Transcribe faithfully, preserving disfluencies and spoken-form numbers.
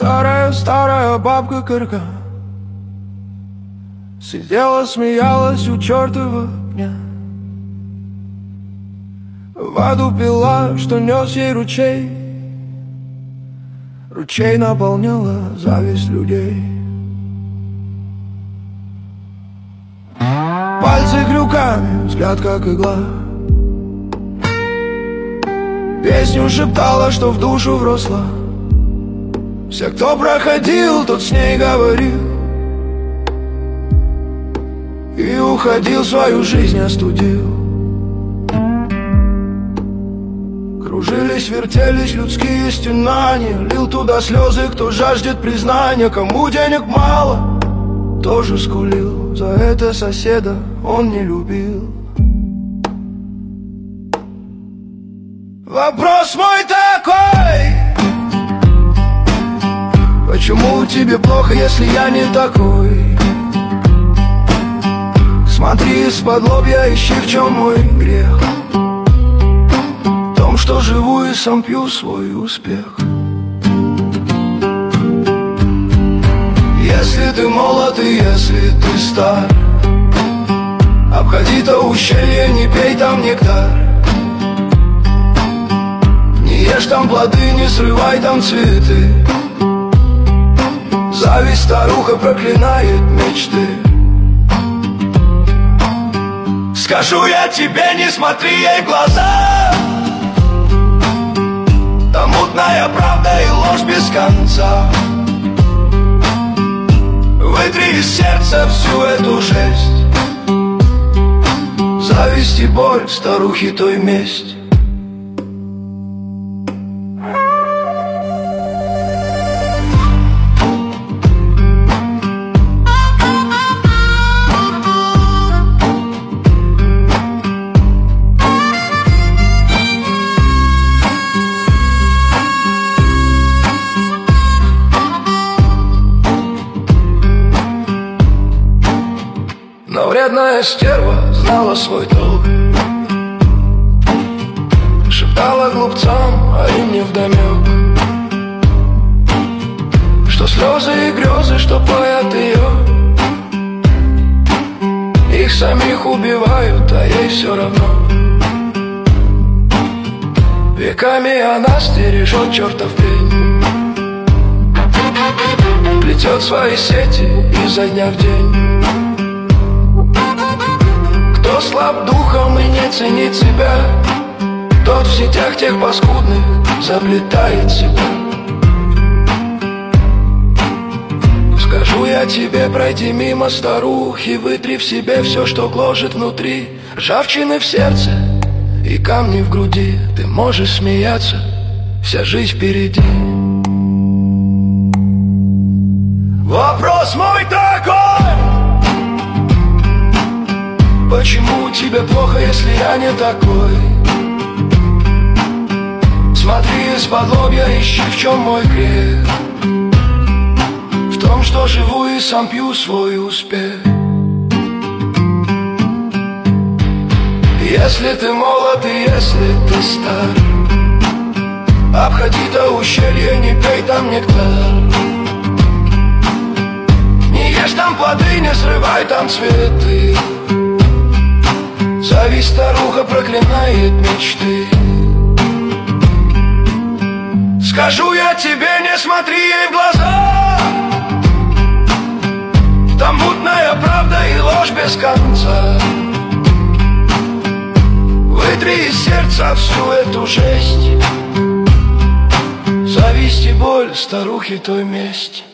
Старая-старая бабка Кырка сидела, смеялась у чертова пня. Воду пила, что нес ей ручей. Ручей наполняла зависть людей. Пальцы крюками, взгляд как игла. Песню шептала, что в душу вросла. Все, кто проходил, тот с ней говорил. И уходил, свою жизнь остудил. Кружились, вертелись людские стенания. Лил туда слезы, кто жаждет признания. Кому денег мало, тоже скулил. За это соседа он не любил. Вопрос мой такой: почему тебе плохо, если я не такой? Смотри из-под лобья, ищи, в чем мой грех. В том, что живу и сам пью свой успех. Если ты молод и если ты стар, обходи то ущелье, не пей там нектар. Не ешь там плоды, не срывай там цветы. Зависть старуха проклинает мечты. Скажу я тебе, не смотри ей в глаза. Там мутная правда и ложь без конца. Вытри из сердца всю эту жесть. Зависть и боль, старухи той месть. Но вредная стерва знала свой долг. Шептала глупцам, а им невдомек, что слезы и грезы, что поят ее, их самих убивают, а ей все равно. Веками она стережет чертов пень, плетет свои сети изо дня в день. Кто слаб духом и не ценит себя, тот в сетях тех паскудных заплетает себя. Скажу я тебе, пройди мимо старухи, вытри в себе все, что гложет внутри. Ржавчины в сердце и камни в груди. Ты можешь смеяться, вся жизнь впереди. Вопрос мой такой: почему тебе плохо, если я не такой? Смотри из-под лобья, ищи, в чем мой грех. В том, что живу и сам пью свой успех. Если ты молод и если ты стар, обходи то ущелье, не пей там нектар. Не ешь там плоды, не срывай там цветы. Зависть старуха проклинает мечты. Скажу я тебе, не смотри ей в глаза. Там мутная правда и ложь без конца. Вытри из сердца всю эту жесть. Зависть и боль, старухи той месть.